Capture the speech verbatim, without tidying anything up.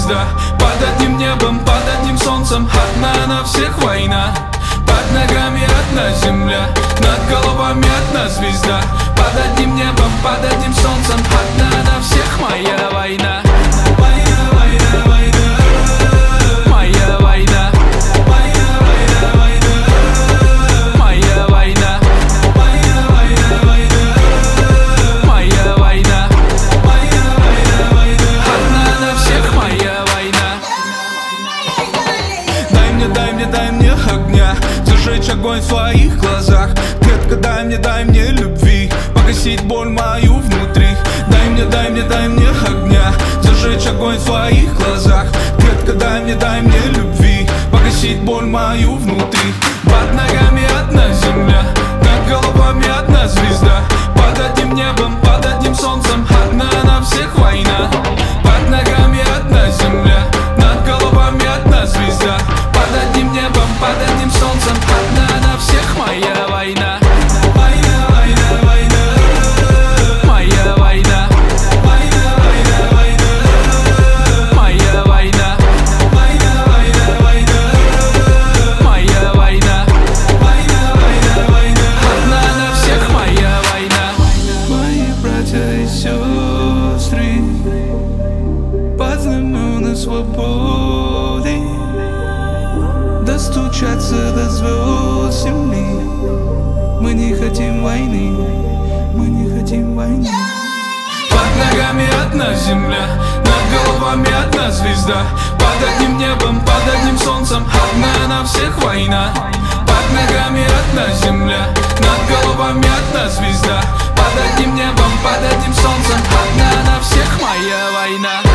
звезда. Под одним небом, под одним солнцем, одна на всех война. Под ногами одна земля, над головами одна звезда. Под одним небом, под одним солнцем, одна на всех моя война. Моя война, война, моя война. Моя война, война, моя война. Моя война, война, моя война. Моя война, война, одна на всех моя война. Дай мне, дай мне, дай мне огня, зажечь огонь в своих глазах. Детка, дай мне, дай мне любви, погасить боль мою внутри. Дай мне, дай мне, дай мне огня, зажечь огонь в своих глазах. Детка, дай мне, дай мне любви, погасить боль мою внутри. Под ногами одна земля, над головами одна звезда. Под одним небом, под одним солнцем, одна на всех война. Под ногами одна земля, над головами одна звезда. Под одним небом, под одним солнцем, одна на всех моя война. Моя война, война, моя война. Моя война, война, моя война. Моя война, война, моя война. Моя война, война, одна на всех моя война. Мои братья и сестры под знамена свободы достучаться до звезд земли. Мы не хотим войны, мы не хотим войны. Под ногами одна земля, над головами одна звезда. Под одним небом, под одним солнцем, одна на всех война. Под ногами одна земля, над головами одна звезда. Под одним небом, под одним солнцем, одна на всех моя война.